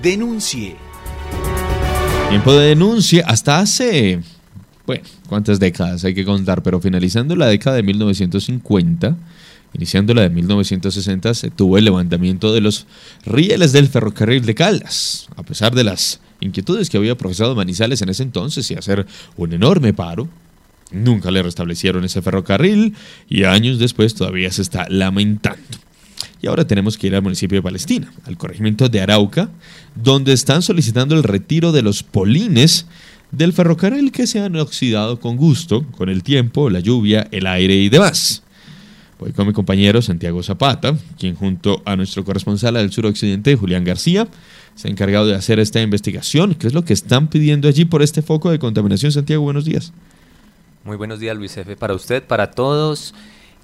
Denuncie. Tiempo de denuncia hasta hace, bueno, ¿cuántas décadas hay que contar? Pero finalizando la década de 1950, iniciando la de 1960, se tuvo el levantamiento de los rieles del ferrocarril de Caldas. A pesar de las inquietudes que había profesado Manizales en ese entonces y hacer un enorme paro, nunca le restablecieron ese ferrocarril y años después todavía se está lamentando. Y ahora tenemos que ir al municipio de Palestina, al corregimiento de Arauca, donde están solicitando el retiro de los polines del ferrocarril que se han oxidado con gusto, con el tiempo, la lluvia, el aire y demás. Voy con mi compañero Santiago Zapata, quien junto a nuestro corresponsal del suroccidente, Julián García, se ha encargado de hacer esta investigación. ¿Qué es lo que están pidiendo allí por este foco de contaminación? Santiago, buenos días. Muy buenos días, Luis F., para usted, para todos.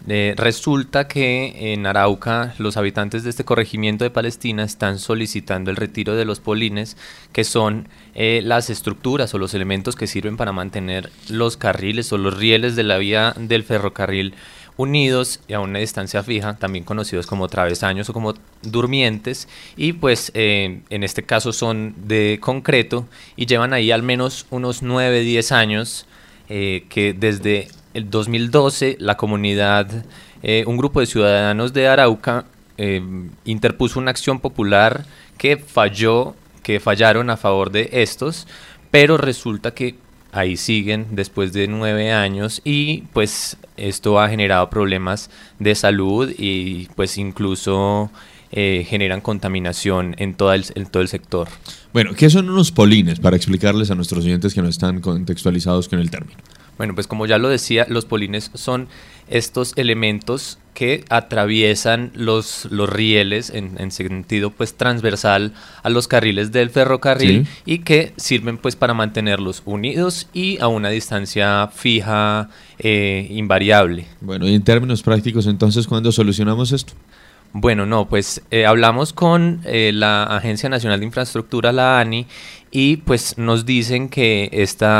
Resulta que en Arauca los habitantes de este corregimiento de Palestina están solicitando el retiro de los polines, que son las estructuras o los elementos que sirven para mantener los carriles o los rieles de la vía del ferrocarril unidos y a una distancia fija, también conocidos como travesaños o como durmientes, y pues en este caso son de concreto y llevan ahí al menos unos 9-10 años, que desde el 2012 la comunidad, un grupo de ciudadanos de Arauca interpuso una acción popular que fallaron a favor de estos, pero resulta que ahí siguen después de 9 años y pues esto ha generado problemas de salud y pues incluso generan contaminación en todo el sector. Bueno, ¿qué son unos polines? Para explicarles a nuestros oyentes que no están contextualizados con el término. Bueno, pues como ya lo decía, los polines son estos elementos que atraviesan los rieles en sentido pues transversal a los carriles del ferrocarril, sí, y que sirven pues para mantenerlos unidos y a una distancia fija, invariable. Bueno, y en términos prácticos entonces, ¿cuándo solucionamos esto? Bueno, no, pues hablamos con la Agencia Nacional de Infraestructura, la ANI, y pues nos dicen que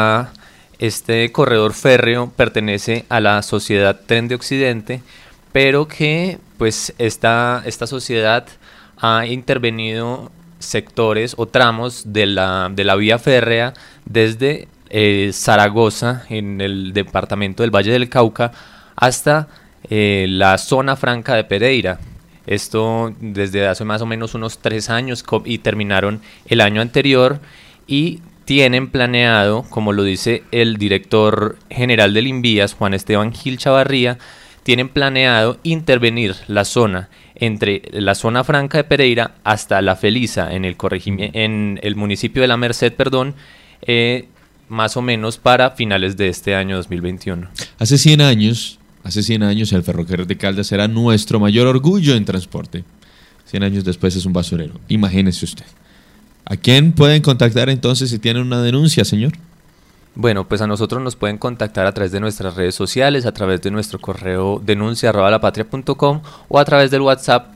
este corredor férreo pertenece a la Sociedad Tren de Occidente, pero que pues esta sociedad ha intervenido sectores o tramos de la vía férrea desde Zaragoza, en el departamento del Valle del Cauca, hasta la zona franca de Pereira. Esto desde hace más o menos unos 3 años y terminaron el año anterior y tienen planeado, como lo dice el director general del Invías, Juan Esteban Gil Chavarría, tienen planeado intervenir la zona entre la zona franca de Pereira hasta La Felisa, en el municipio de La Merced, más o menos para finales de este año 2021. Hace 100 años el ferrocarril de Caldas era nuestro mayor orgullo en transporte. 100 años después es un basurero. Imagínese usted. ¿A quién pueden contactar entonces si tienen una denuncia, señor? Bueno, pues a nosotros nos pueden contactar a través de nuestras redes sociales, a través de nuestro correo denuncia@lapatria.com o a través del WhatsApp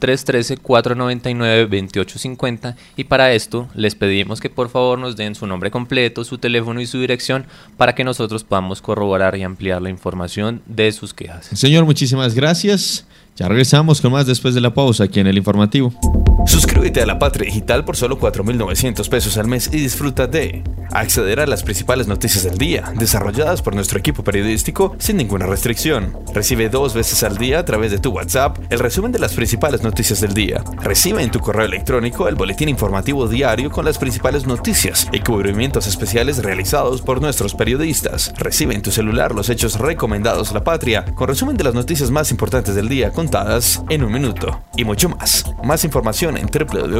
313-499-2850, y para esto les pedimos que por favor nos den su nombre completo, su teléfono y su dirección para que nosotros podamos corroborar y ampliar la información de sus quejas. Señor, muchísimas gracias. Ya regresamos con más después de la pausa aquí en el informativo. Suscríbete a La Patria Digital por solo 4.900 pesos al mes y disfruta de acceder a las principales noticias del día, desarrolladas por nuestro equipo periodístico sin ninguna restricción. Recibe 2 veces al día a través de tu WhatsApp el resumen de las principales noticias del día. Recibe en tu correo electrónico el boletín informativo diario con las principales noticias y cubrimientos especiales realizados por nuestros periodistas. Recibe en tu celular los hechos recomendados La Patria, con resumen de las noticias más importantes del día contadas en un minuto y mucho más. Más información en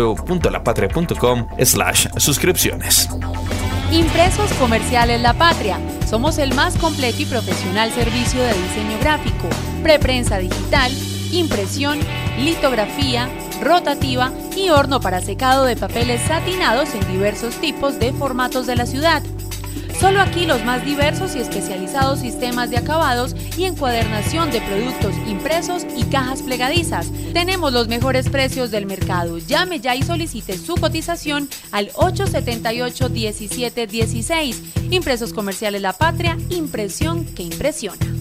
www.lapatria.com/suscripciones. Impresos Comerciales La Patria. Somos el más completo y profesional servicio de diseño gráfico, preprensa digital, impresión, litografía, rotativa y horno para secado de papeles satinados en diversos tipos de formatos de la ciudad. Solo aquí los más diversos y especializados sistemas de acabados y encuadernación de productos impresos y cajas plegadizas. Tenemos los mejores precios del mercado. Llame ya y solicite su cotización al 878-1716. Impresos Comerciales La Patria, impresión que impresiona.